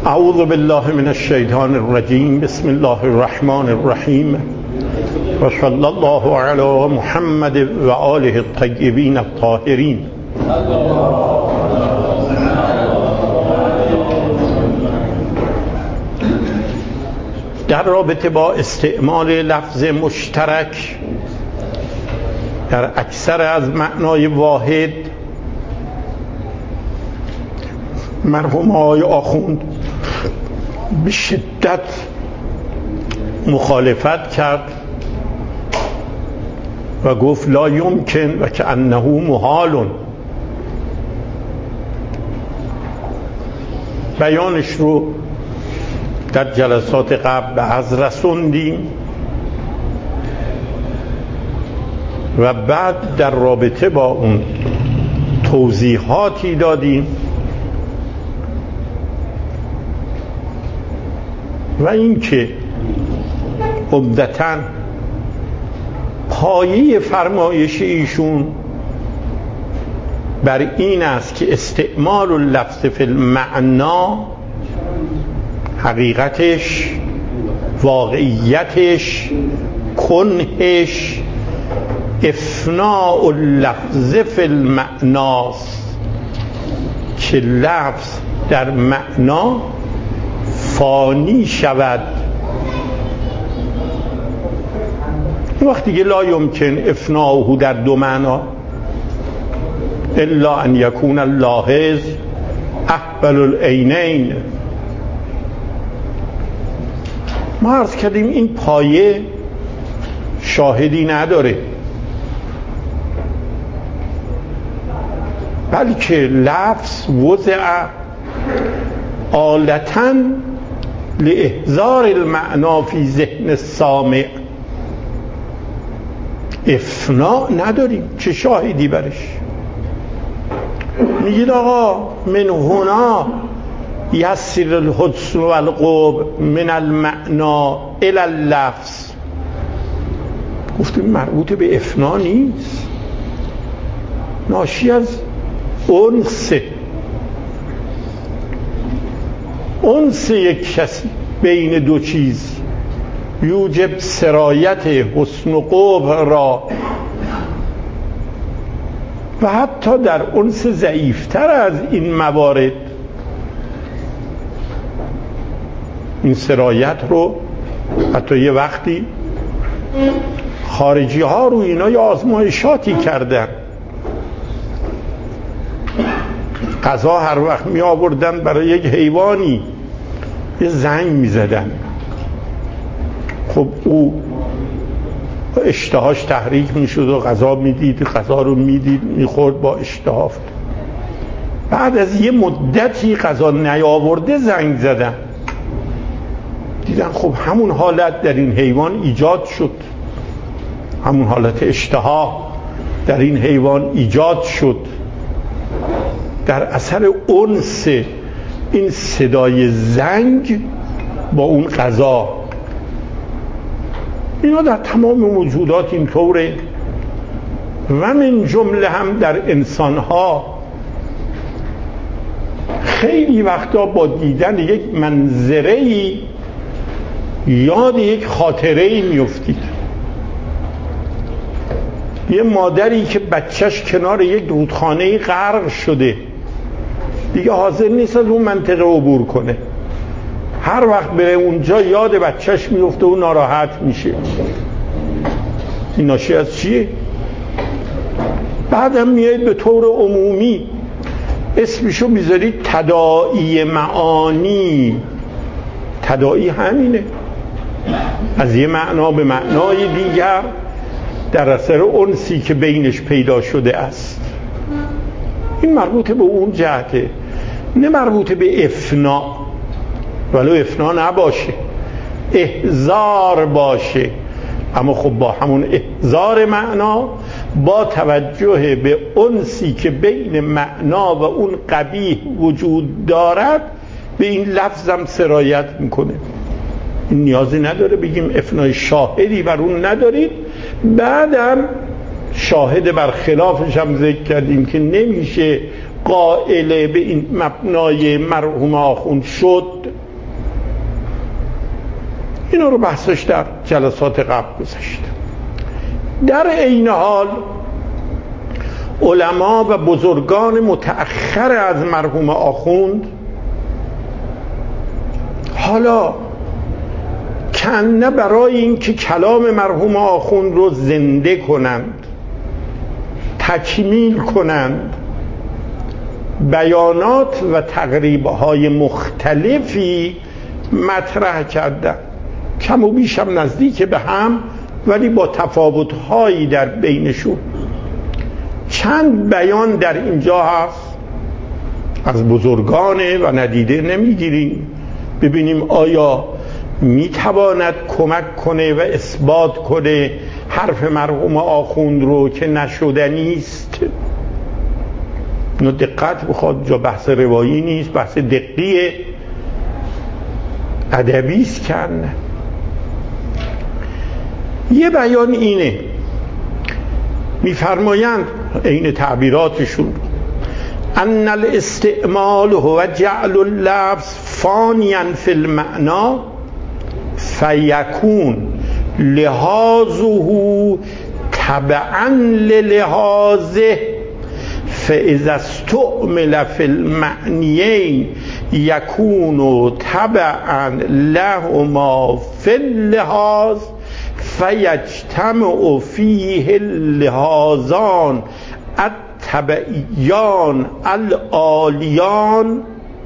اعوذ بالله من الشیطان الرجیم. بسم الله الرحمن الرحیم و صلی الله علی محمد و آله الطیبین الطاهرین. در رابطه با استعمال لفظ مشترک در اکثر از معنای واحد، مرحوم آقای آخوند به شدت مخالفت کرد و گفت لا یمکن و کأنه محال. بیانش رو در جلسات قبل به عرض رسوندیم و بعد در رابطه با اون توضیحاتی دادیم و اینکه عمدتاً پایه فرمایش ایشون بر این است که استعمال اللفظ فی المعنا، حقیقتش، واقعیتش، کنهش افناء اللفظ فی المعناست، که لفظ در معنا فانی شود. وقتی که لا یمکن افناؤه در دو معنا الا ان یکون اللاحظ احول العینین. ما عرض کردیم این پایه شاهدی نداره، بلکه لفظ وضع آلتاً لاحضار المعنا فی ذهن السامع. افناء نداریم، چه شاهدی برش؟ میگید آقا من هنا یسر الحسن والقبح من المعنا الی اللفظ. گفتیم مربوط به افناء نیست، ناشی از انس یک کسی بین دو چیز یوجب سرایت حسن و قبح را، و حتی در انس ضعیفتر از این موارد این سرایت رو حتی یه وقتی خارجی ها رو اینا یه آزمایشاتی کردن. غذا هر وقت می آوردن برای یک حیوانی یه زنگ می زدن، خب او اشتهاش تحریک می شد و غذا می دید، غذا رو می دید، می خورد، با اشتها. بعد از یه مدتی غذا نیاورده زنگ زدن، دیدن خب همون حالت در این حیوان ایجاد شد، همون حالت اشتها در این حیوان ایجاد شد در اثر انس این صدای زنگ با اون غذا. اینا در تمام موجودات این طوره و من جمله هم در انسانها. خیلی وقتا با دیدن یک منظره‌ای یاد یک خاطره‌ای میفتید. یه مادری که بچهش کنار یک رودخانه غرق شده، دیگه حاضر نیست از اون منطقه عبور کنه، هر وقت بره اونجا یاد بچهش میفته و ناراحت میشه. این ناشی از چیه؟ بعدم میاد به طور عمومی اسمشو میذارید تداعی معانی. تداعی همینه، از یه معنا به معنای دیگر در اثر انسی که بینش پیدا شده است. این مربوط به اون جهته، نه مربوط به افنا، ولو افنا نباشه، احضار باشه. اما خب با همون احضار معنا، با توجه به انسی که بین معنا و اون قبیح وجود دارد، به این لفظم سرایت میکنه. این نیازی نداره بگیم افنای شاهدی بر اون ندارید. بعدم شاهد بر خلافش هم ذکر کردیم که نمیشه قائل به این مبنای مرحوم آخوند شد اینا رو بحثش در جلسات قبل گذاشته. در عین حال علما و بزرگان متأخر از مرحوم آخوند حالا کنه برای اینکه کلام مرحوم آخوند رو زنده کنند، تکمیل کنند، بیانات و تقریب‌های مختلفی مطرح کردند، کم و بیش هم نزدیک به هم ولی با تفاوت‌هایی در بینشون. چند بیان در اینجا هست از بزرگانه و ندیده نمیگیریم، ببینیم آیا میتواند کمک کنه و اثبات کنه حرف مرحوم آخوند رو که نشدنی است. اینو دقت بخواد، جا بحث روایی نیست، بحث دقیق ادبی است. کن یه بیان اینه، میفرمایند این تعبیراتشون: ان الاستعمال هو جعل اللفظ فانیا فی المعنى فیکون لحاظه تبعا للحاظه فاذا استعمل فی المعنیین یکون تبعا لهما فی اللحاظ فیجتمع فیه اللحاظان التبعیان العالیان.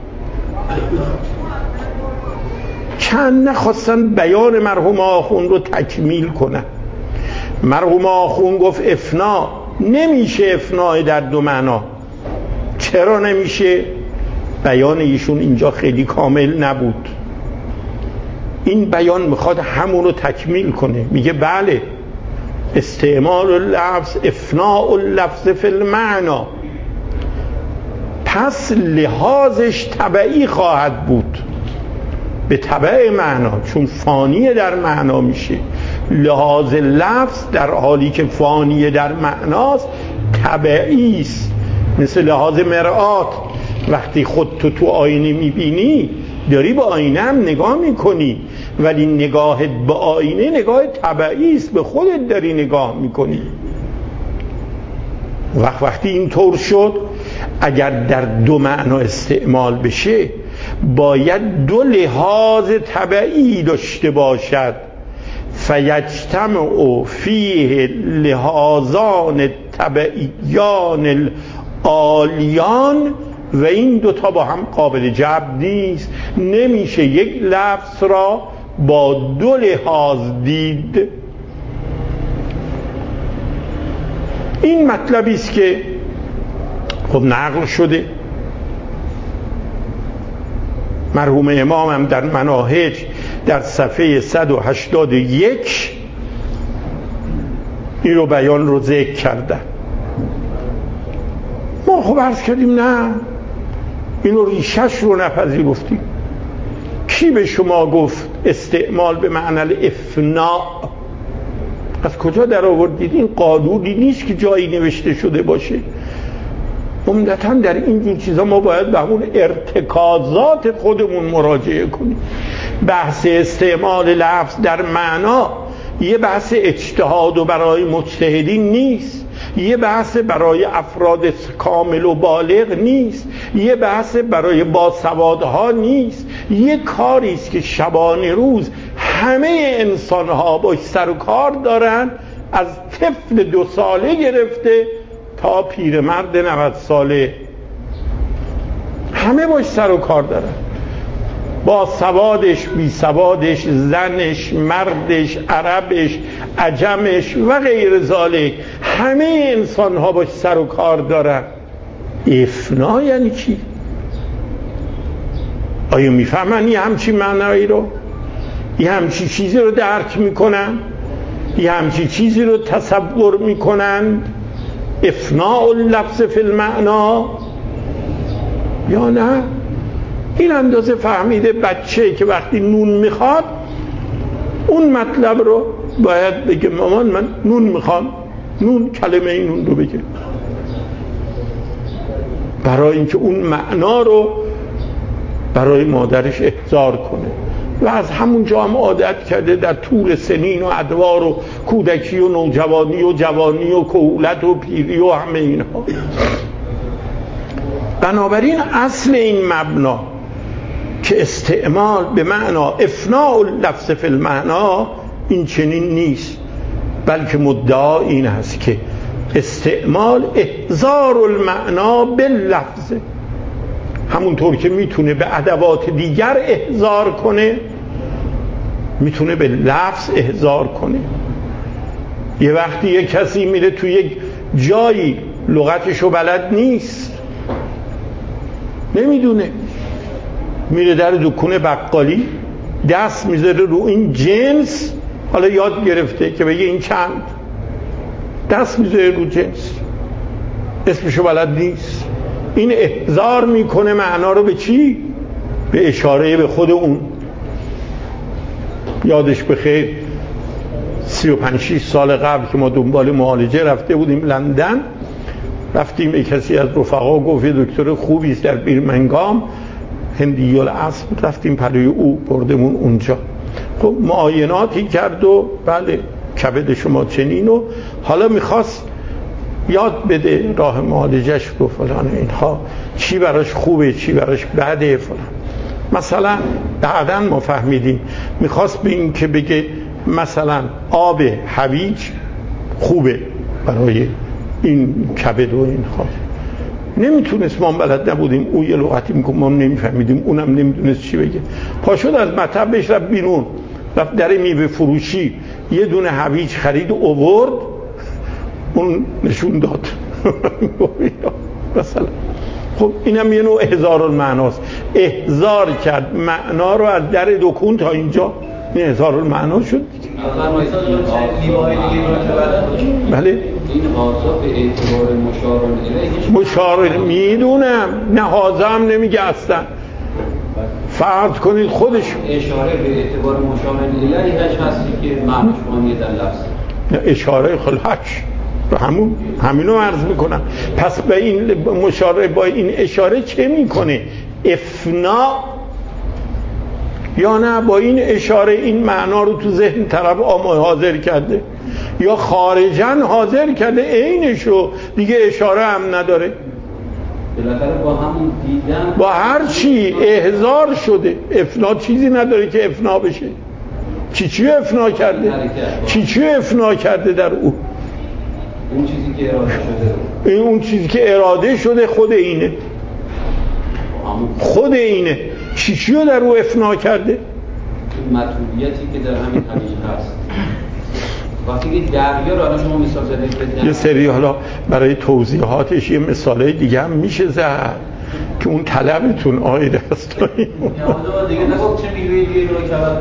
چند نخواستن بیان مرحوم آخوند رو تکمیل کنن. مرحوم آخوند گفت افنا نمیشه، افنا در دو معنا. چرا نمیشه؟ بیان ایشون اینجا خیلی کامل نبود. این بیان میخواد همون رو تکمیل کنه. میگه بله، استعمال اللفظ افناء اللفظ فی المعنی، پس لحاظش تبعی خواهد بود به تبع معنا، چون فانی در معنا میشه. لحاظ لفظ در حالی که فانی در معناست تبعی است. مثل لحاظ مرآت، وقتی خودتو تو آینه میبینی داری با آینه هم نگاه میکنی، ولی نگاهت به آینه نگاه طبیعی است، به خودت داری نگاه میکنی. وقتی اینطور شد، اگر در دو معنا استعمال بشه باید دو لحاظ طبیعی داشته باشد. فیجتمع فیه لحاظان طبیعیان العالیان، و این دوتا با هم قابل جبر نیست. نمیشه یک لفظ را با دو لحاظ دید. این مطلبی است که خب نقل شده. مرحوم امام هم در مناهج در صفحه 181 این رو بیان رو ذکر کردن. ما خب عرض کردیم نه، اینو ریشش رو نپذیرفتیم. کی به شما گفت استعمال به معنی افناء؟ از کجا در آوردید؟ این قانونی نیست که جایی نوشته شده باشه. عمدتاً در اینجور چیزا ما باید به همون ارتکازات خودمون مراجعه کنیم. بحث استعمال لفظ در معنا یه بحث اجتهاد و برای مجتهدین نیست، یه بحث برای افراد کامل و بالغ نیست، یه بحث برای باسوادها نیست. یه کاری است که شبانه روز همه انسانها باش سر و کار دارن، از طفل 2 ساله گرفته تا پیرمرد 90 ساله، همه باش سر و کار دارن. با سوادش، بی سوادش، زنش، مردش، عربش، عجمش و غیر ذالک، همه انسان ها باش سر و کار دارن. افنا یعنی چی؟ آیا میفهمن یه همچی معنایی رو؟ یه همچی چیزی رو درک میکنن؟ یه همچی چیزی رو تصور میکنن؟ افناء اللفظ فی المعنا یا نه؟ این اندازه فهمیده بچه که وقتی نون میخواد اون مطلب رو باید بگه مامان من نون میخوام، نون، کلمه این نون رو بگه، برای اینکه اون معنا رو برای مادرش احضار کنه. و از همونجا هم عادت کرده در طول سنین و ادوار و کودکی و نوجوانی و جوانی و کهولت و پیری و همه اینها. بنابراین اصل این مبنا که استعمال به معنا افناء اللفظ فی المعنا این چنین نیست، بلکه مدعا این هست که استعمال احضار المعنا باللفظ، همونطور که میتونه به ادوات دیگر احضار کنه میتونه به لفظ احضار کنه. یه وقتی یه کسی میره توی یک جایی لغتشو بلد نیست، نمیدونه، میره در دکون بقالی دست میذاره رو این جنس، حالا یاد گرفته که بگه این چند، دست میذاره رو جنس، اسمشو بلد نیست، این احضار میکنه معنا رو به چی؟ به اشاره به خود اون. یادش بخیر 35-6 سال قبل که ما دنبال معالجه رفته بودیم لندن، رفتیم یک کسی از رفقا گفت یه دکتر خوبی است در بیرمنگام هندی الاصل، رفتیم پلوی او، بردمون اونجا. خب معایناتی کرد و بله کبد شما چنین، و حالا میخواست یاد بده راه معالجهش رو فلان اینها، چی براش خوبه چی براش بده فلان. مثلا بعداً ما فهمیدیم میخواست به این که بگه مثلا آب هویج خوبه برای این کبد و اینها، نمیتونست، ما بلد نبودیم، او یه لغتی میکنم ما نمیفهمیدیم، اونم نمیدونست چی بگه. پاشد از مطبش رفت بیرون، رفت در میوه فروشی یه دونه هویج خرید و آورد، اون نشون داد مثلا. خب اینم یه نوع احضار المعناست، احضار کرد معنا رو از در دکون تا اینجا، این احضار المعنا شد. بله این آزا به اعتبار مشار میدونم، نه حاضر هم نمیگه اصلا، فرض کنید خودش اشاره به اعتبار مشار الیه هست که معناش معنی در لفظ، اشاره خلحش همینو عرض میکنم. پس به این مشاره با این اشاره چه میکنه؟ افنا، یا نه با این اشاره این معنا رو تو ذهن طرف حاضر کرده، یا خارجن حاضر کرده عینشو، دیگه اشاره هم نداره، بالاخره با همون دیدن با هر چی احضار شده. افنا چیزی نداره که افنا بشه. چی افنا کرده؟ چی افنا کرده در او؟ اون چیزی که اراده شده، اون چیزی که اراده شده خود اینه، خود اینه. چی رو در او افنا کرده؟ مطلوبیتی که در همین حقیقت هست. وقتی که دریا رو الان شما مثال زدید، یه سری حالا برای توضیحاتش یه مثالای دیگه هم میشه زد که اون طلبتون آید است. یا دیگه نگفت چه میوه‌ای دیگه رو کبد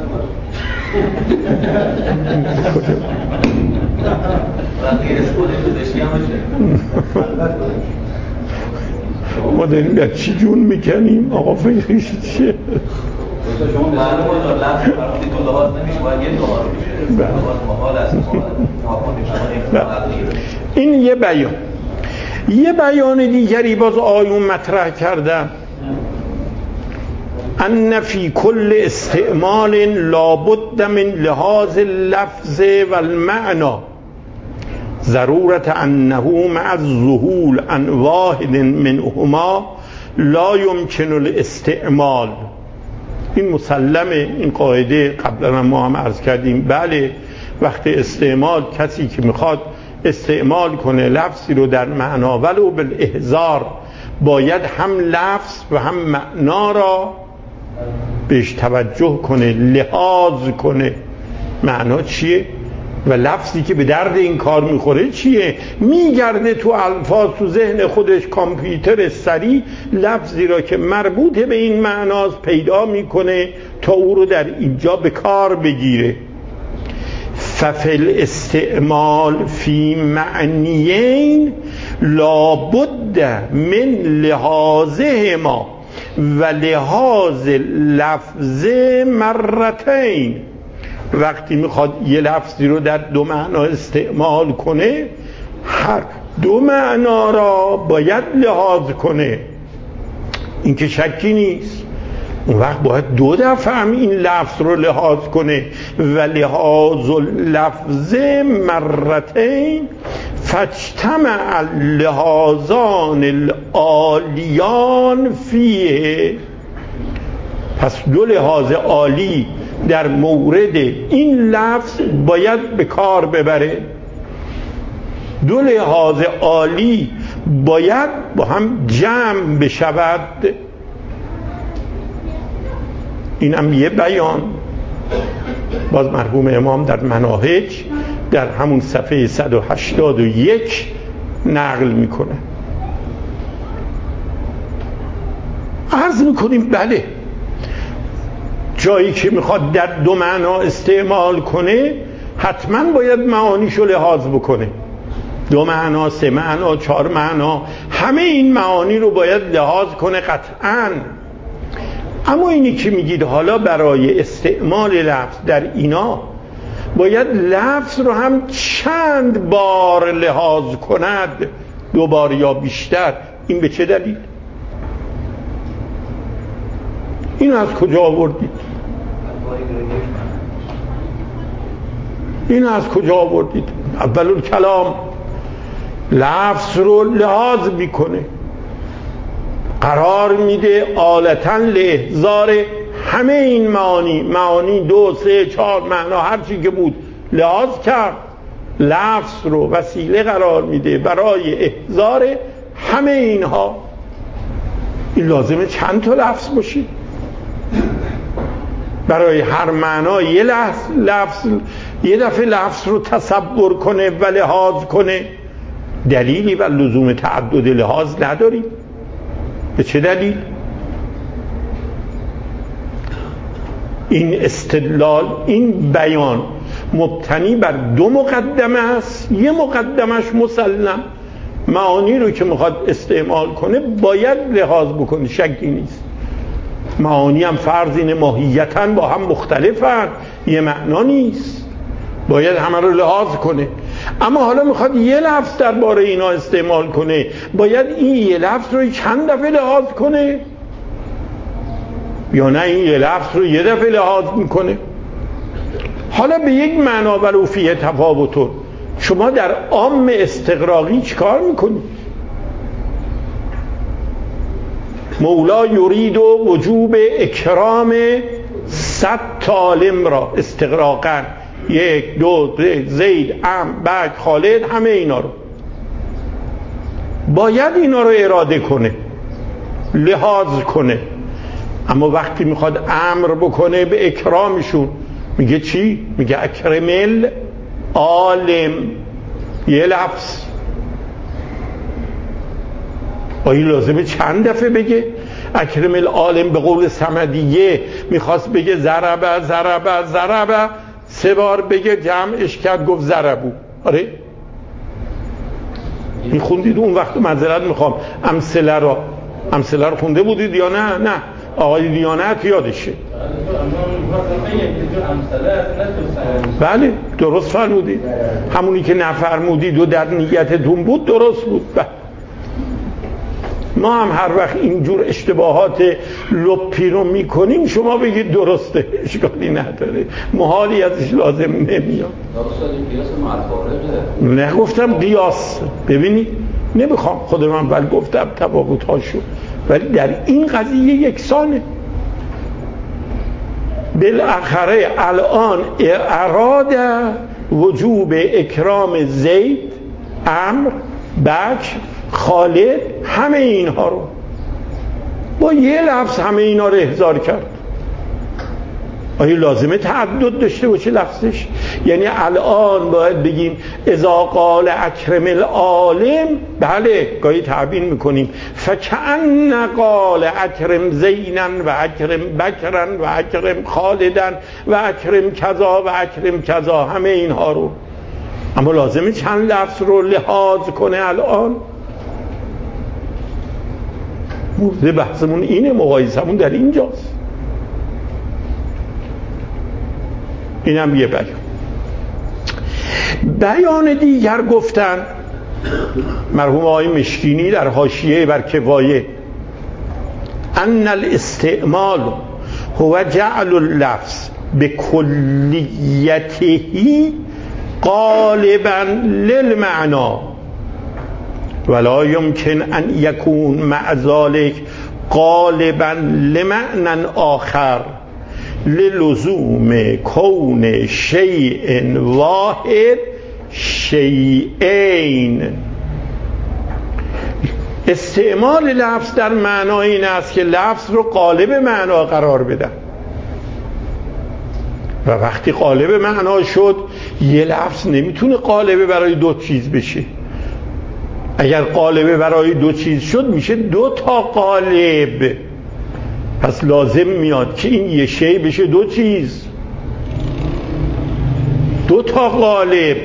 ما داریم در چی جون میکنیم؟ آقا فکرش چیه؟ شما معلومه دار لفظ فرمودی تو لحاظ نمیشه، باید یه دار میشه، لحاظ محال است. این یه بیان. یه بیان دیگری باز آیون مطرح کردن، ان فی کل استعمال لابد من لحاظ اللفظ والمعنى ضرورت انه مع الظهور عن واحد منهما لا يمكن الاستعمال. این مسلمه، این قاعده قبلا ما هم عرض کردیم. بله وقتی استعمال، کسی که میخواد استعمال کنه لفظی رو در معنا ولو بالاحضار، باید هم لفظ و هم معنا را بهش توجه کنه، لحاظ کنه. معنا چیه و لفظی که به درد این کار میخوره چیه، میگرده تو الفاظ، تو ذهن خودش کامپیوتر سریع لفظی را که مربوط به این معناست پیدا میکنه تا او رو در اینجا به کار بگیره. ففل استعمال فی معنیین لابد من لحاظهما و لحاظ لفظ مرتين. وقتی میخواد یه لفظی رو در دو معنا استعمال کنه، هر دو معنا را باید لحاظ کنه، این که شکی نیست. اون وقت باید 2 دفعه هم این لفظ رو لحاظ کنه و لحاظ اللفظ مرتین فاجتمع اللحاظان العالیان فیه. پس 2 لحاظ عالی در مورد این لفظ باید به کار ببره، 2 لحاظ عالی باید با هم جمع بشود. اینم یه بیان باز مرحوم امام در مناهج در همون صفحه 181 نقل میکنه. عرض میکنیم بله، جایی که میخواد در 2 معنا استعمال کنه حتما باید معانیشو لحاظ بکنه. 2 معنا، 3 معنا، 4 معنا، همه این معانی رو باید لحاظ کنه قطعاً. اما اینی که میگید حالا برای استعمال لفظ در اینا باید لفظ رو هم چند بار لحاظ کند، 2 بار یا بیشتر، این به چه دلیل؟ این از کجا آوردید؟ این از کجا آوردید؟ اول کلام لفظ رو لحاظ میکنه، قرار میده آلتاً لإحضار همه این معانی 2 3 4 معنا هر چی که بود لحاظ کرد، لفظ رو وسیله قرار میده برای احضار همه اینها. این لازمه چند تا لفظ باشید برای هر معنا یه لفظ یه دفعه لفظ رو تصور کنه و لحاظ کنه. دلیلی و لزوم تعدد لحاظ نداریم. به چه دلیل؟ این استدلال، این بیان مبتنی بر 2 مقدمه است. یه مقدمش مسلم، معانی رو که میخواد استعمال کنه باید لحاظ بکنه، شکی نیست. معانی هم فرض اینه ماهیتاً با هم مختلفن، یه معنا نیست، باید همه رو لحاظ کنه. اما حالا میخواد یه لفظ درباره اینا استعمال کنه، باید این یه لفظ رو چند دفعه لحاظ کنه یا نه این یه لفظ رو یه دفعه لحاظ میکنه؟ حالا به یک معنا ولو فیه تفاوتون شما در عام استغراقی چیکار میکنید؟ مولا یرید و وجوب اکرام 100 عالم را استغراقاً، 1 2 3 زید بعد خالد، همه اینا رو باید اینا رو اراده کنه، لحاظ کنه. اما وقتی میخواد امر بکنه به اکرامشون میگه چی؟ میگه اکرم العالم، یه لفظ. آیا لازمه چند دفعه بگه؟ اکرم العالم به قول صمدیه میخواست بگه ضربه ضربه ضربه، 3 بار بگه جمعش کرد گفت ضربو. آره این خوندید اون وقت؟ معذرت میخوام امثله رو خونده بودید یا نه؟ نه آقای دیانت یادشه. بله درست فرمودید، همونی که نفرمودید و در نیتتون بود درست بود. بله. ما هم هر وقت اینجور اشتباهات لپی رو میکنیم شما بگید درسته، اشکالی نداره، محالی ازش لازم نمیاد. نه گفتم قیاس، ببینید نمیخوام خود من بل گفتم تفاوت هاشو، ولی در این قضیه یکسانه. بالاخره الان اراد وجوب اکرام زید، عمرو، بکر، خالد، همه اینها رو با یه لفظ همه اینا رو احضار کرد. آیا لازمه تعدد داشته باشه لفظش؟ یعنی الان باید بگیم اذا قال اکرم العالم، بله گاهی تعبیر میکنیم فکأن قال اکرم زینا و اکرم بکرا و اکرم خالدا و اکرم کذا و اکرم کذا، همه اینها رو. اما لازمه چند لفظ رو لحاظ کنه الان؟ موضوع بحثمون اینه، مقایسمون در اینجاست. اینم یه بیان دیگر گفتن مرحوم آقای مشکینی در حاشیه بر کفایه ان الاستعمال هو جعل اللفظ به کلیته غالبا للمعنا ولا يمكن ان يكون مع ذلك غالبا لمعنى آخر للزوم کون شیء واحد شیئین. استعمال لفظ در معنا این است که لفظ رو قالب معنا قرار بدن و وقتی قالب معنا شد یه لفظ نمیتونه قالب برای دو چیز بشه. اگر قالب برای دو چیز شد میشه دو تا قالب، پس لازم میاد که این یه شی بشه دو چیز، دو تا قالب.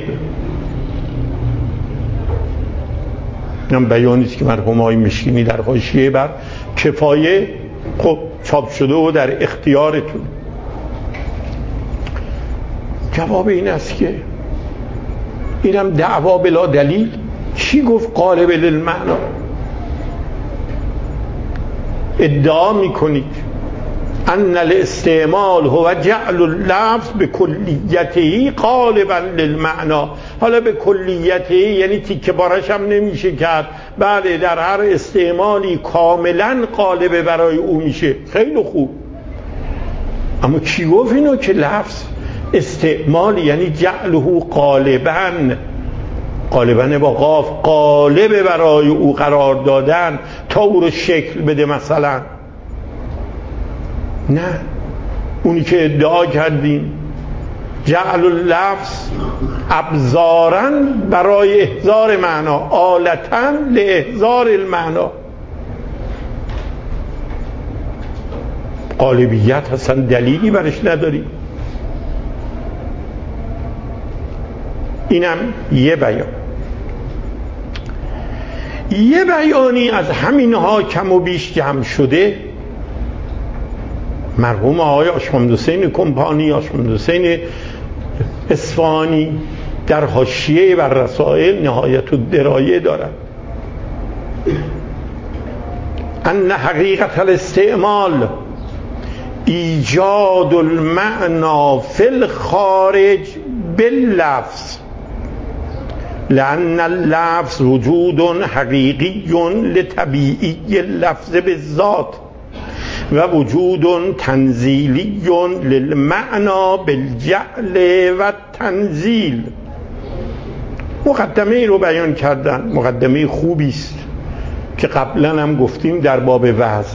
این بیانی است که مرحوم آقای مشکینی در حاشیه بر کفایه خب چاپ شده و در اختیارتون. جواب این است که اینم دعوا بلا دلیل. چی گفت قالب للمعنا؟ ادعا میکنید ان الاستعمال هو جعل اللفظ به کلیته غالبا للمعنا. حالا به کلیته یعنی تیکه بارش هم نمیشه کرد، بله در هر استعمالی کاملا غالب برای او میشه. خیلی خوب، اما کی گفت اینو که لفظ استعمال یعنی جعله غالبا، غالبا با قاف، غالب برای او قرار دادن تا او رو شکل بده مثلا؟ نه، اونی که ادعا کردیم جعل اللفظ ابزارا برای احضار معنا، آلتا لاحضار المعنا. غالبیت اصلا دلیلی برش نداریم. اینم یه بیان. یه بیانی از همینها کم و بیش جمع شده مرحوم آقای آشمامد حسین کمپانی، آشمامد حسین اصفهانی در حاشیه بر رسائل نهایت الدرایه دارد. ان حقیقت الاستعمال ایجاد المعنى فی الخارج باللفظ لأن اللفظ وجود حقیقی لطبیعی اللفظ بالذات و وجود تنزیلی للمعنا بالجعل و تنزیل. مقدمه رو بیان کردن، مقدمه خوبی است که قبلا هم گفتیم در باب وضع.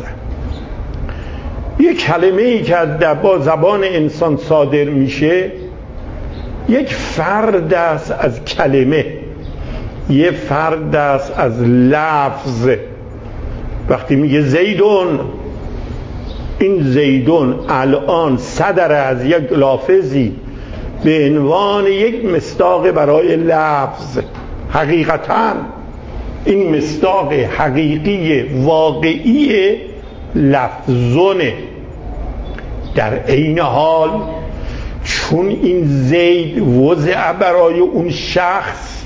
یک کلمه ای که با زبان انسان صادر میشه یک فرد است از کلمه، یک فرد است از لفظ. وقتی میگه زیدون، این زیدون الان صدر از یک لافظی به عنوان یک مصداق برای لفظ. حقیقتا این مصداق حقیقی واقعی لفظونه. در عین حال چون این زید وضع برای اون شخص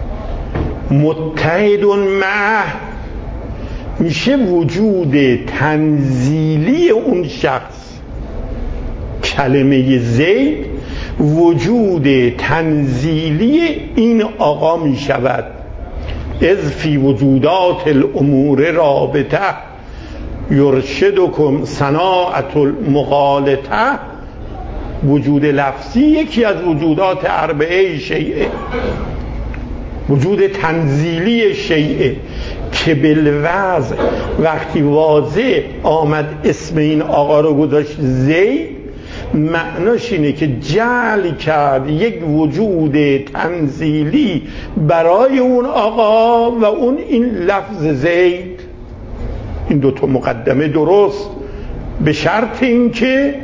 متحد معه، میشه وجود تنزیلی اون شخص. کلمه زید وجود تنزیلی این آقا میشود. اذ فی وجودات الامور رابطه یرشدکم صناعة المغالطه. وجود لفظی یکی از وجودات اربعه شیعه، وجود تنزیلی شیعه که بالوضع وقتی واضح آمد اسم این آقا رو گذاشت زید، معناش اینه که جعل کرد یک وجود تنزیلی برای اون آقا و اون این لفظ زید. این دوتا مقدمه درست، به شرط این که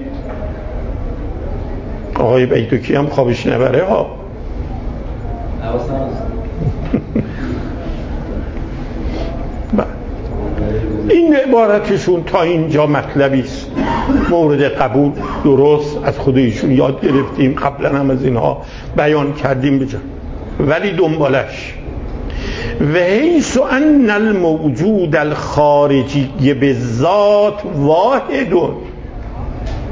آقای بیتوکی هم خوابش نبره ها. این عبارتشون تا اینجا مطلبی است، مورد قبول، درست، از خودشون یاد گرفتیم، قبلا هم از اینها بیان کردیم بجا. ولی دنبالش و حیث ان الموجود الخارجی بالذات واحد،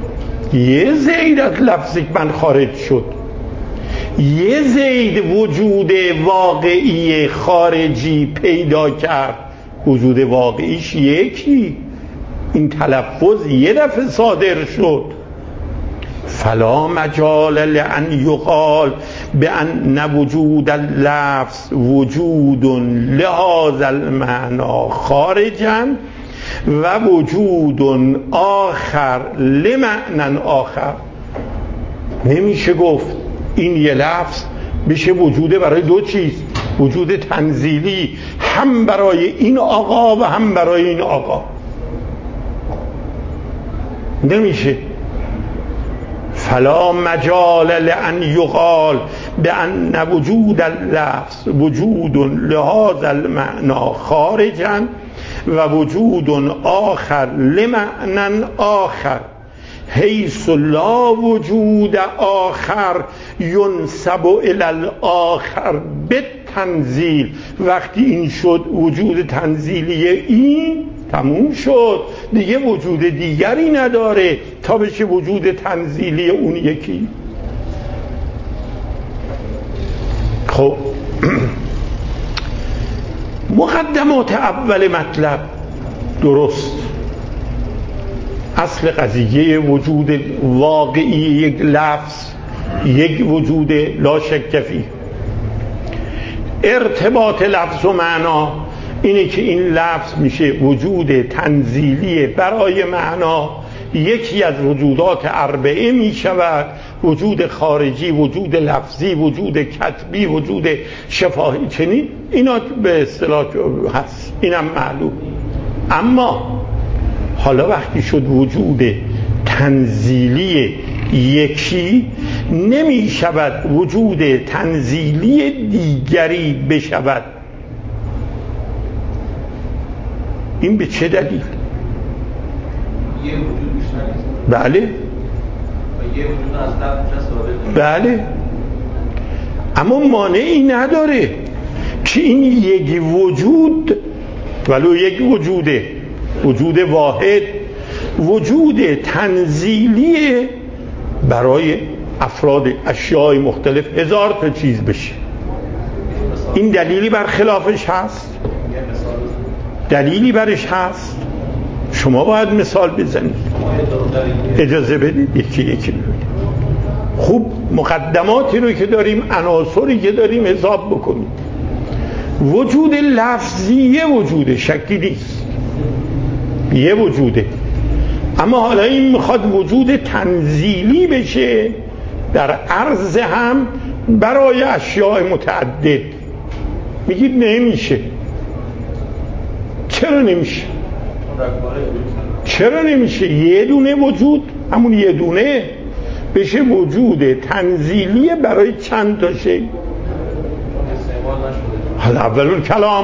یه زید از لفظ من خارج شد، یه زید وجود واقعی خارجی پیدا کرد، وجود واقعیش یکی، این تلفظ یه دفعه صادر شد. فلا مجال لأن یقال بأن وجود اللفظ وجود لهذا المعنى خارجا و وجود آخر لمعنى آخر. نمیشه گفت این یه لفظ بشه وجوده برای دو چیز، وجود تنزیلی هم برای این آقا و هم برای این آقا، نمیشه. فلا مجال لأن یقال بأن وجود اللفظ وجود لهذا المعنى خارجا و وجود آخر لمعنى آخر حیث لا وجود آخر ینسب الی الاخر بالتنزیل. وقتی این شد وجود تنزیلی این تموم شد، دیگه وجود دیگری نداره تا بشه وجود تنزیلی اون یکی. خب مقدمات اول مطلب درست، اصل قضیه وجود واقعی یک لفظ یک وجود لا شک فیه. ارتباط لفظ و معنا اینه که این لفظ میشه وجود تنزیلی برای معنا، یکی از وجودات اربعه میشود، وجود خارجی، وجود لفظی، وجود کتبی، وجود شفاهی، چنین اینا به اصطلاح هست، اینم معلوم. اما حالا وقتی شد وجود تنزیلی یکی، نمی شود وجود تنزیلی دیگری بشود. این به چه دلیل؟ یه وجود بیشتر نیست. بله. و یه وجود از لفظ ثابت. بله. اما مانعی نداره که این یک وجود ولو یک وجوده، وجود واحد، وجود تنزیلی برای افراد اشیاء مختلف هزار تا چیز بشه. این دلیلی بر خلافش هست؟ دلیلی برش هست؟ شما باید مثال بزنید. اجازه بدید یکی یکی ببینید. خوب مقدماتی رو که داریم، عناصری که داریم حساب بکنید. وجود لفظی یه وجوده، شکی نیست، یه وجوده. اما حالا این میخواد وجود تنزیلی بشه در عرض هم برای اشیاء متعدد. میگید نمیشه. چرا نمیشه؟ چرا نمیشه؟ یه دونه وجود، همون یه دونه بشه وجود تنزیلی برای چند تا شی. حالا اولون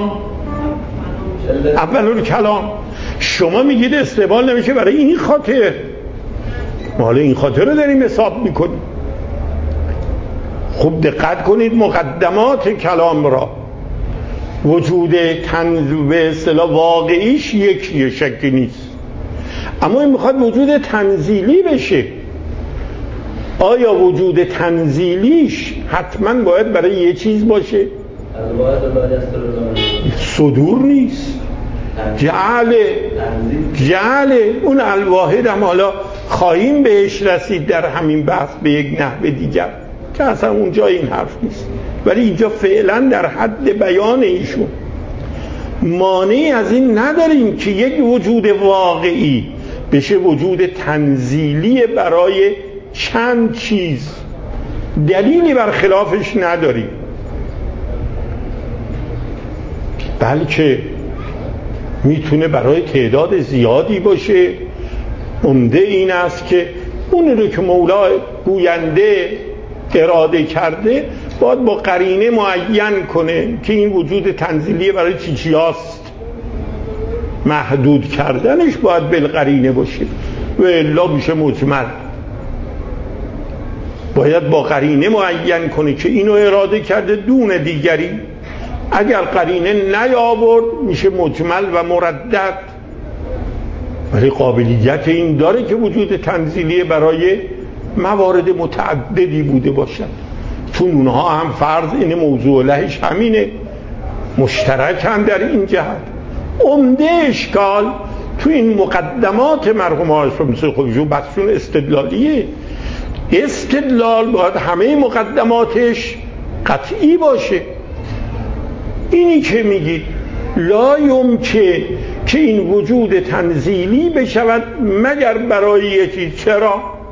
کلام شما میگید استعمال نمیشه برای این خاطر، ما حالا این خاطر رو داریم حساب میکنیم. خوب دقت کنید مقدمات کلام را. وجود به اصطلاح واقعیش یکیه، شکی نیست، اما این میخواد وجود تنزیلی بشه. آیا وجود تنزیلیش حتما باید برای یه چیز باشه؟ صدور نیست، جعله. اون الواحد هم حالا خواهیم بهش رسید در همین بحث به یک نحو دیگر که اصلا اونجا این حرف نیست، ولی اینجا فعلا در حد بیان ایشون. مانعی از این نداریم که یک وجود واقعی بشه وجود تنزیلی برای چند چیز، دلیلی بر خلافش نداریم، بلکه میتونه برای تعداد زیادی باشه. عمده این است که اون رو که مولا گوینده اراده کرده باید با قرینه معین کنه که این وجود تنزیلی برای چی هست. محدود کردنش باید بالقرینه باشه و الا میشه مجمل. باید با قرینه معین کنه که اینو اراده کرده دون دیگری. اگر قرینه نیاورد میشه مجمل و مردد. ولی قابلیت این داره که وجود تنزیلی برای موارد متعددی بوده باشد، چون اونها هم فرض این موضوع لهش همینه، مشترکن در این جهت. عمده اشکال تو این مقدمات مرحوم آقای شمسی خودشون بحثون استدلالیه. استدلال باید همه مقدماتش قطعی باشه. اینی که میگید لا یمکن که این وجود تنزیلی بشود مگر برای یه چیز. چرا؟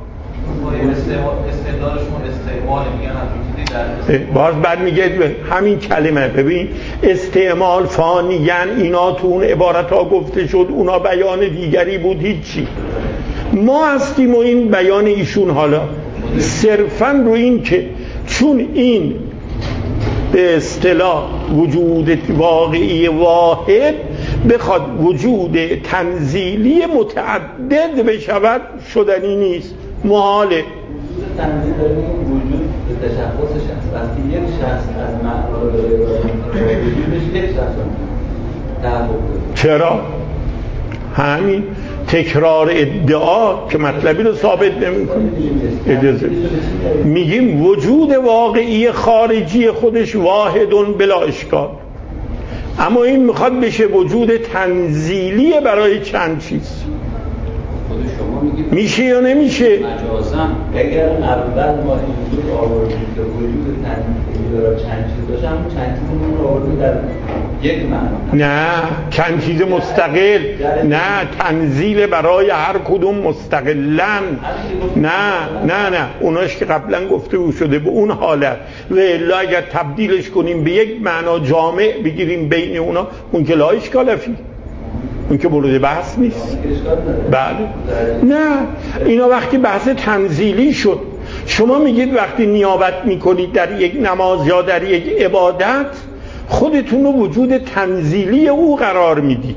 استدلالشون استعمال میگن باز بعد میگه همین کلمه، ببین استعمال فانیان اینا تو اون عبارت ها گفته شد، اونا بیان دیگری بود، هیچی. ما هستیم و این بیان ایشون حالا صرفاً رو این که چون این به اصطلاح وجود واقعی واحد بخواد وجود تنزیلی متعدد بشود شدنی نیست، محاله. تنزیل داره این وجود به تشخص شخص، وقتی یک شخص از معنا رو داره وجودش یک شخص تعلق داره. چرا؟ همین تکرار ادعا که مطلبی رو ثابت نمی‌کنه. اجازه میگیم وجود واقعی خارجی خودش واحدون بلا اشکال، اما این میخواد بشه وجود تنزیلی برای چند چیز. میشه یا نمیشه؟ مجازاً اگر اول ما این وجود آوردیم که وجود تنزیلی داره چند چیز داشت، همون چند چیزمون رو آوردیم در یک معنا. نه چند چیز مستقل، نه تنزیل برای هر کدوم مستقلن. نه اوناش که قبلا گفته شده به اون حالت، و الا اگر تبدیلش کنیم به یک معنا جامع بگیریم بین اونا، اون که لا اشکال فیه، اون که مورد بحث نیست. بله نه، اینا وقتی بحث تنزیلی شد. شما میگید وقتی نیابت میکنید در یک نماز یا در یک عبادت خودتون رو وجود تنزیلی او قرار میدید.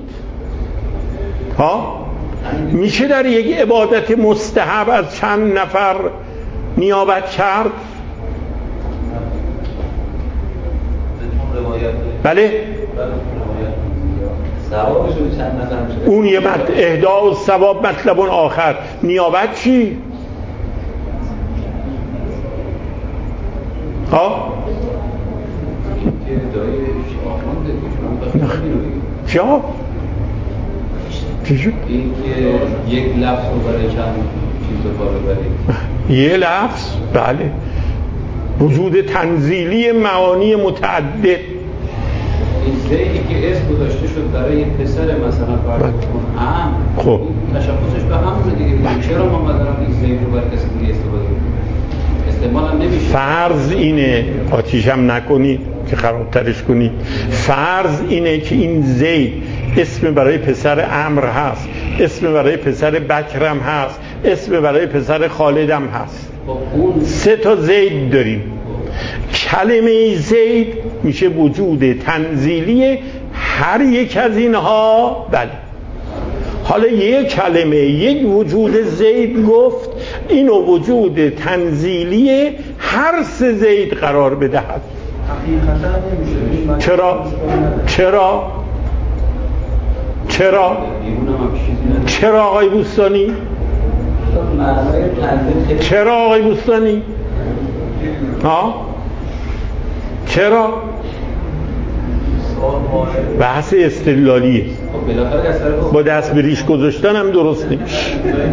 ها میشه در یک عبادت مستحب از چند نفر نیابت کرد؟ بله اون یه اهدا و ثواب مطلب آخر. نیابت چی؟ ها؟ چه؟ چی شد؟ این که یک لفظ رو برای چند چیز رو ببرید. یه لفظ؟ بله. وجود تنزیلی معانی متعدد. این زیدی که اسم گذاشته شد برای پسر مثلا فرض کن خب تشخصش به همون دیگه. چرا ما مثلا این زید رو برای کسی دیگه استفاده کنیم؟ استعمال هم نمیشه. فرض اینه، آتیش هم نکنی که خرابترش کنی. فرض اینه که این زید اسم برای پسر عمرو هست، اسم برای پسر بکرم هست، اسم برای پسر خالدم هست. سه تا زید داریم. کلمه زید میشه وجود تنزیلی هر یک از اینها. بله حالا یک کلمه یک وجود زید گفت، اینو وجود تنزیلی هر سه زید قرار بدهد. چرا آقای بوستانی؟ چرا آقای بوستانی؟ ها؟ چرا؟ بحث استدلالیه، با دست به ریش گذاشتن هم درست نمیشه.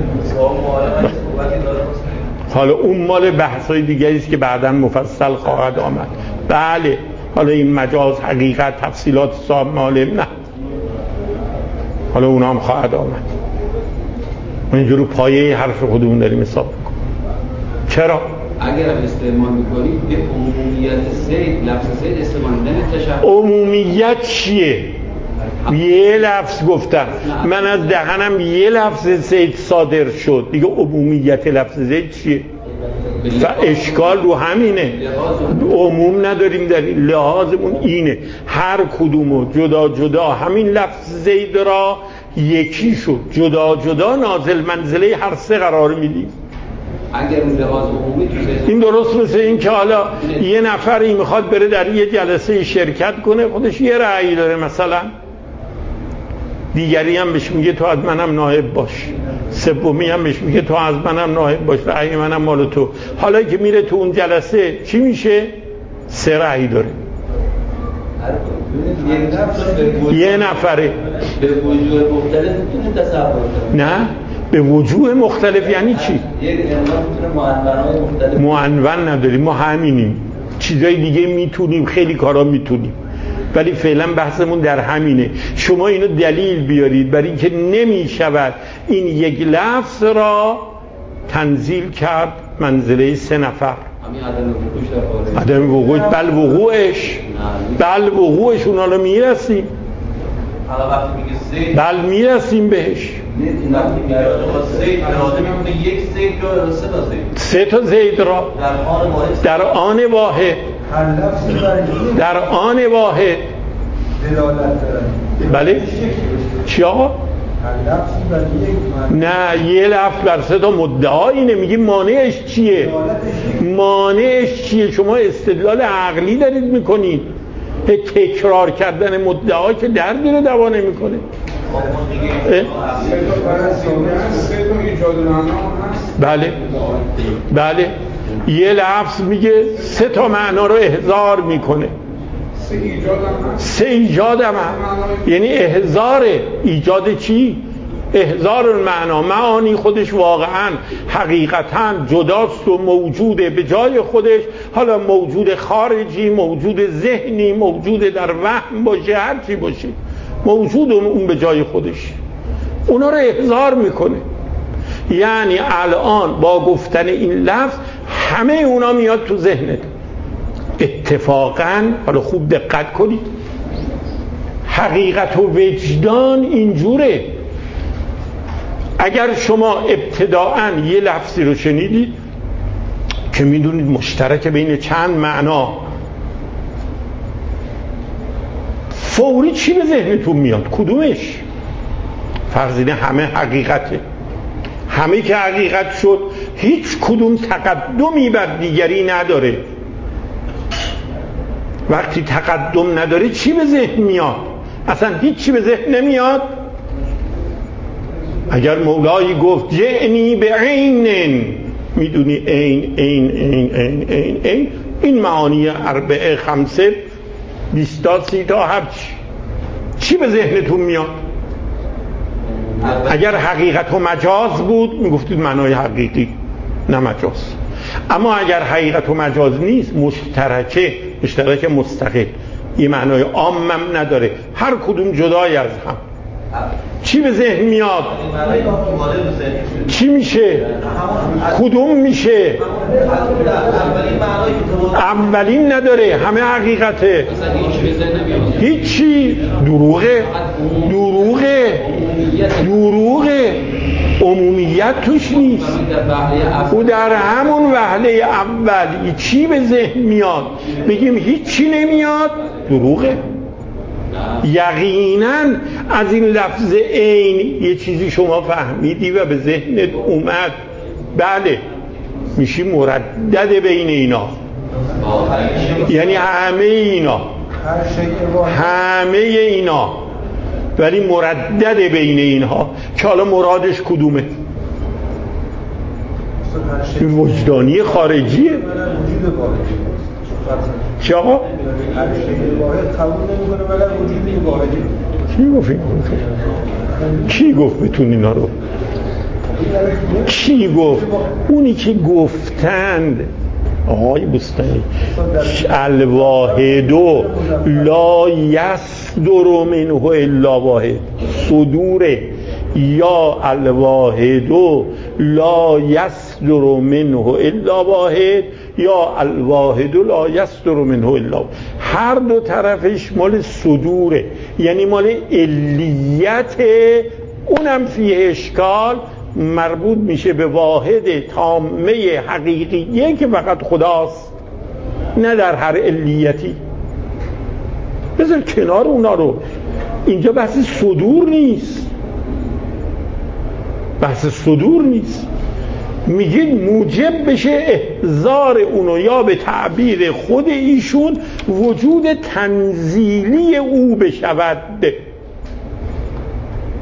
حالا اون مال بحثای دیگری است که بعداً مفصل خواهد آمد. بله حالا این مجاز حقیقت تفصیلات صاحب معلم نه، حالا اونا هم خواهد آمد. اینجور پایه حرف خودمون داریم حساب بکن. چرا؟ اگر استعمال میکنید به عمومیت زید، لفظ زید استعمال نمیشه. عمومیت چیه؟ یه لفظ گفتم من، از دهنم یه لفظ زید صادر شد دیگه. عمومیت لفظ زید چیه؟ اشکال رو همینه. عموم نداریم، در لحاظمون اینه هر کدومو جدا جدا همین لفظ زید را یکی شد، جدا جدا نازل منزله هر سه قرار میدیم. اگر اون لحاظ عمومی این درست مثل این که حالا یه نفری میخواد بره در یه جلسه شرکت کنه، خودش یه رأی داره مثلا، دیگری هم بهش میگه تو از منم نائب باش، سومی هم بهش میگه تو از منم نائب باش، رأی منم مال تو. حالا که میره تو اون جلسه چی میشه؟ 3 رأی داره. یه نفره به وجوه مختلف میتونه تصور کنه. نه به وجوه مختلف یعنی چی؟ یک انسان میتونه معنونهای مختلف. معنون نداریم، ما همینیم، چیزای دیگه میتونیم، خیلی کارا میتونیم، ولی فعلا بحثمون در همینه. شما اینو دلیل بیارید برای اینکه نمیشود این یک لفظ را تنزیل کرد منزله 3 نفر. عدم وقوعش بل وقوعش اونا رو میرسیم، حالا وقتی میگه زید بل میرسیم بهش. زید اراده میکنه یک زید یا 3 تا زید، 3 تا زید را در آن واحد در آن واحد دلالت دارن. بله چی آقا؟ نه یه لفظ بر 3 تا مدعا اینه. میگیم مانعش چیه؟ مانعش چیه؟ شما استدلال عقلی دارید میکنید، تکرار کردن مدعا که دردی رو دوا نمیکنه. بله بله یه لفظ میگه 3 تا معنا رو احضار میکنه. 3 ایجاد هم یعنی احضار. ایجاد چی؟ احضار المعنا. معانی خودش واقعا حقیقتا جداست و موجوده به جای خودش، حالا موجود خارجی، موجود ذهنی، موجود در وهم باشه، هر چی باشه موجود اون به جای خودش، اونا رو احضار میکنه. یعنی الان با گفتن این لفظ همه اونا میاد تو ذهنت. اتفاقا حالا خوب دقت کنید، حقیقت و وجدان اینجوره. اگر شما ابتداءً یه لفظی رو شنیدید که میدونید مشترک بین چند معنا، فوری چی به ذهنتون میاد؟ کدومش؟ فرض اینه همه حقیقته، همه که حقیقت شد هیچ کدوم تقدمی بر دیگری نداره. وقتی تقدم نداره چی به ذهن میاد؟ اصلا هیچ چی به ذهن نمیاد. اگر مولایی گفت جئنی به عین، میدونی عین عین عین عین عین عین، این معانی 4 5 20 تا 30 تا هر چی به ذهنتون میاد؟ اگر حقیقت و مجاز بود میگفتید معنای حقیقی نه مجاز. اما اگر حقیقت و مجاز نیست، مشترک مستقل، این معنای عامم نداره، هر کدوم جدای از هم، چی به ذهن میاد؟ چی میشه؟ کدوم میشه؟ اولین نداره، همه حقیقته، هیچی. دروغه عمومیت توش نیست. او در همون وهله اول چی به ذهن میاد؟ بگیم هیچی نمیاد، دروغه. یقینا از این لفظ عین یه چیزی شما فهمیدی و به ذهنت اومد، بله، میشی مردد بین اینا. یعنی همه اینا ولی مردد بین اینها که حالا مرادش کدومه؟ وجدانی خارجیه. چی آقا؟ کی گفت بتون اینا رو؟ کی گفت؟ اونی که گفتند آقای بستانی الواحدو لا یصدر منه الا واحد، صدوره یا الواحدو لا یصدر منه الا واحد یا الواحدو لا یصدر منه الا واحد. هر دو طرفش مال صدوره، یعنی مال علیت، اونم فیه اشکال، مربوط میشه به واحد تامه حقیقیه که فقط خداست، نه در هر علیتی. بذار کنار اونا رو، اینجا بحث صدور نیست. میگید موجب بشه احضار اونو، یا به تعبیر خود ایشون وجود تنزیلی او بشود.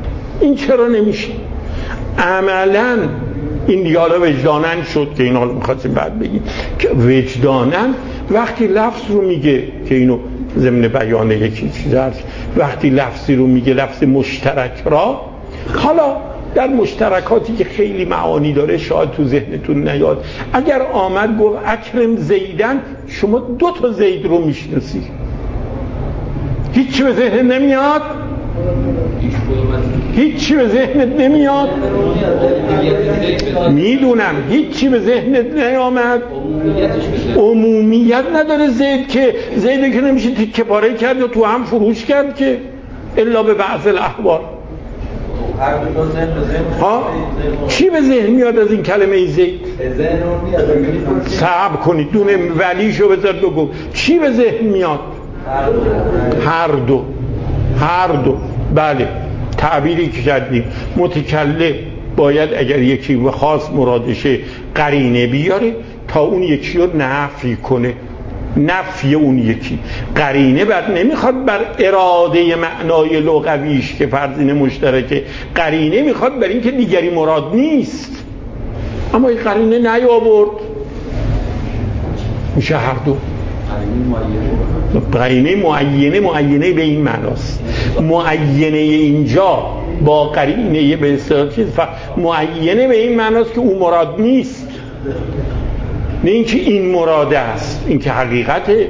این چرا نمیشه؟ عملاً این دیگه حالا وجدانن شد که اینا رو میخواستیم بعد بگیم که وجدانن وقتی لفظ رو میگه که اینو ضمن بیان یکی چیز هست، وقتی لفظی رو میگه لفظ مشترک را، حالا در مشترکاتی که خیلی معانی داره شاید تو ذهنتون نیاد، اگر آمد گفت اکرم زیدن، شما 2 تا زید رو میشناسی، هیچی به ذهن نمیاد؟ هیچی به ذهنت نمیاد؟ میدونم هیچی به ذهنت نیامد. عمومیت نداره زید که زیده که نمیشه تیکه پاره کرد و تو هم فروش کرد که الا به بعض الاحوال. ها؟ چی به ذهن میاد از این کلمه زید؟ صبر کنید دونه ولیشو بذار بگو چی به ذهن میاد؟ هر دو. بله تعبیری که کردیم متکلم باید اگر یکی خاص مرادشه قرینه بیاره تا اون یکی رو نفی کنه، نفی اون یکی. قرینه بعد نمیخواد بر اراده معنای لغویش که فرضین مشترکه، قرینه میخواد بر این که دیگری مراد نیست، اما این قرینه نیاورد، میشه هر دو. قرینه معینه به این معناست. معینه اینجا با قرینه به اصطلاح چیز معینه به این معناست که اون مراد نیست، نه اینکه این مراده است، این که حقیقته.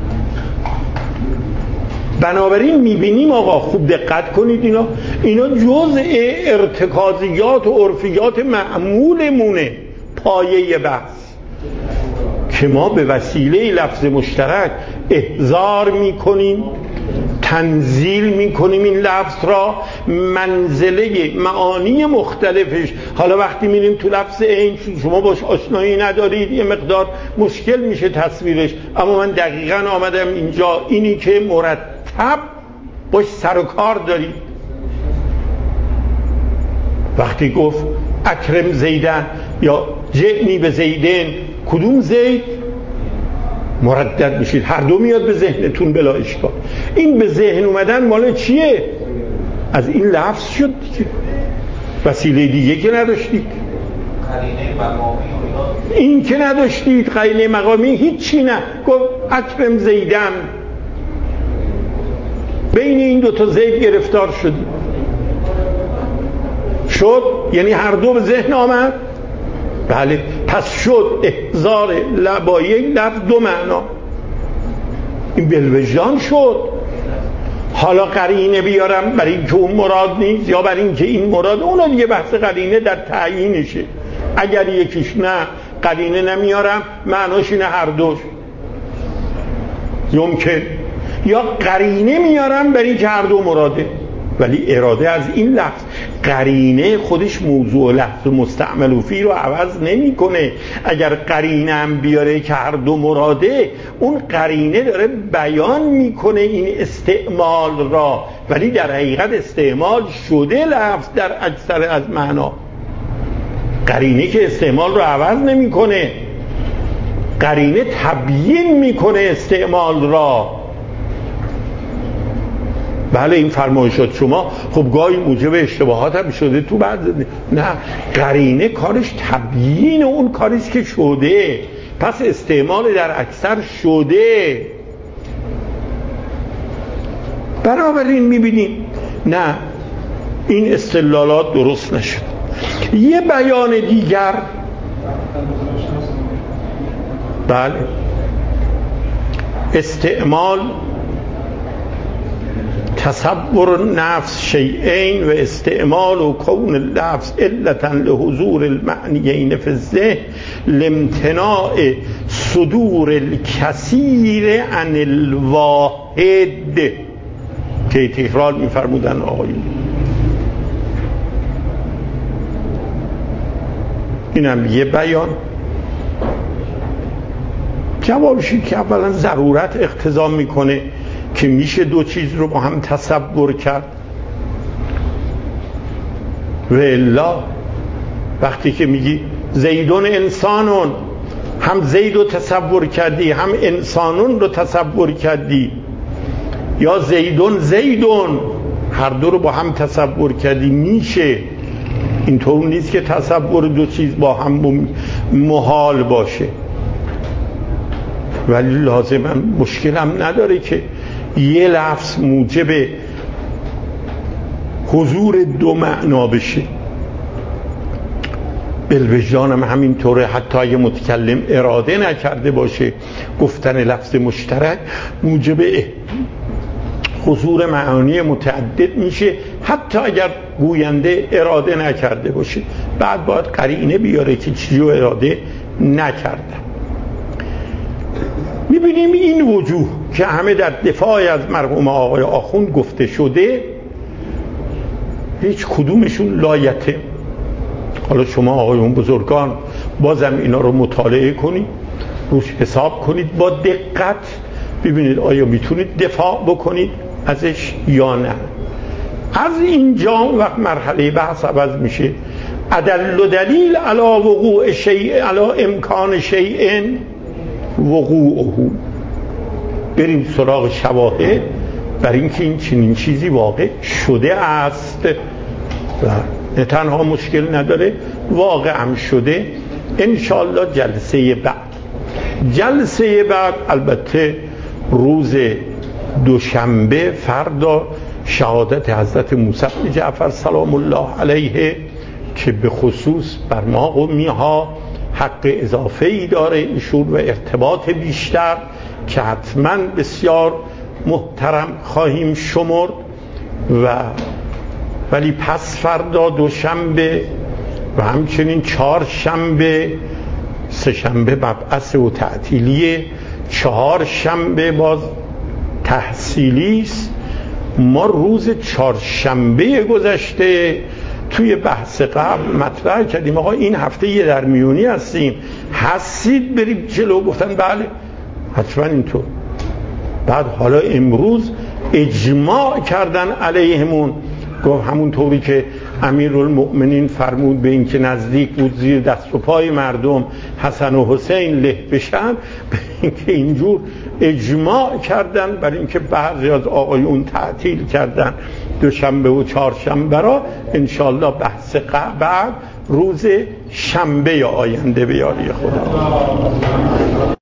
بنابراین میبینیم آقا خوب دقت کنید اینا جزء ارتکازیات و عرفیات معمولمونه، پایه بحث که ما به وسیله لفظ مشترک احضار میکنیم، تنزیل میکنیم این لفظ را منزله معانی مختلفش. حالا وقتی میریم تو لفظ عین شما باش آشنایی ندارید یه مقدار مشکل میشه تصویرش، اما من دقیقاً آمدم اینجا اینی که مرتب باش سر و کار دارید. وقتی گفت اکرم زیدن یا جئنی به زیدن، کدوم زید؟ مردد میشید، هر دو میاد به ذهنتون بلا اشکال. این به ذهن اومدن مال چیه؟ از این لفظ شد دیگه، وسیله دیگه که نداشتید. قرینه مقامی این که نداشتید، قرینه مقامی هیچی نه. گفت اکرم زیدن، بین این 2 تا زید گرفتار شدید. شد یعنی هر دو به ذهن آمد. بله پس شد احضار با یک لفظ 2 معنا، این بالوجدان شد. حالا قرینه بیارم برای اینکه اون مراد نیست یا برای اینکه این مراد، اون دیگه بحث قرینه در تعیینشه. اگر یکیش نه قرینه نمیارم معناش اینه هر دوش یمکن، یا قرینه میارم برای اینکه هر دو مراده، ولی اراده از این لفظ. قرینه خودش موضوع لفظ مستعمل و فی رو عوض نمیکنه. اگر قرینه هم بیاره که هر دو مراده، اون قرینه داره بیان میکنه این استعمال را، ولی در حقیقت استعمال شده لفظ در اکثر از معنا. قرینه که استعمال رو عوض نمیکنه، قرینه تبیین میکنه استعمال را. بله این فرمایشات شما خب گاهی موجب اشتباهات هم شده تو بعد، نه قرینه کارش تبیین اون کاریست که شده، پس استعمال در اکثر شده. بنابراین میبینیم نه این استدلالات درست نشد. یه بیان دیگر، بله استعمال تصور نفس شیئین و استعمال و کون اللفظ علتا لحضور المعنیین فی الذهن لامتناع صدور الکثیر عن الواحد که تکرار می‌فرمودن آقایون. اینم یه بیان. جوابشی که اولا ضرورت اقتضا میکنه که میشه 2 چیز رو با هم تصور کرد، و الا وقتی که میگی زیدون انسانون، هم زید رو تصور کردی هم انسانون رو تصور کردی، یا زیدون هر دو رو با هم تصور کردی میشه. اینطور نیست که تصور دو چیز با هم محال باشه، ولی لازما مشکلم نداره که یه لفظ موجب حضور دو معنا بشه. بالوجدانم همینطوره، حتی اگه متکلم اراده نکرده باشه گفتن لفظ مشترک موجب حضور معانی متعدد میشه، حتی اگر گوینده اراده نکرده باشه. بعد باید قرینه بیاره که چیزی اراده نکرده. میبینیم این وجوه که همه در دفاع از مرحوم آقای آخوند گفته شده هیچ کدومشون لایته. حالا شما آقایون بزرگان بازم اینا رو مطالعه کنید، روش حساب کنید با دقت، ببینید آیا میتونید دفاع بکنید ازش یا نه. از اینجا وقت مرحله بحث عوض میشه. ادل و دلیل علی وقوع شیء علی امکان شیء وقوعه. بریم سراغ شواهد بر اینکه این چنین چیزی واقع شده است و نه تنها مشکل نداره، واقع هم شده. انشالله جلسه بعد البته روز دوشنبه فردا شهادت حضرت موسی بن جعفر سلام الله علیه که به خصوص بر ما قومی‌ها حق اضافه‌ای داره ایشون و ارتباط بیشتر که حتما بسیار محترم خواهیم شمرد. ولی پس فردا دوشنبه و همچنین چهارشنبه، سه‌شنبه مبعث و تعطیلیه، چهارشنبه باز تحصیلی است. ما روز چهارشنبه گذشته توی بحث قبل مطرح کردیم آقا این هفته یه درمیونی هستید بریم جلو، گفتن بله حتما اینطور. بعد حالا امروز اجماع کردن علیهمون، گفت همون طوری که امیرالمؤمنین فرمود به این که نزدیک بود زیر دست و پای مردم حسن و حسین له بشن، به این که اینجور اجماع کردن بر این که بعضی از آقایون تعطیل کردن دوشنبه و چهارشنبه را. انشالله بحث بعد روز شنبه آینده به یاری خدا.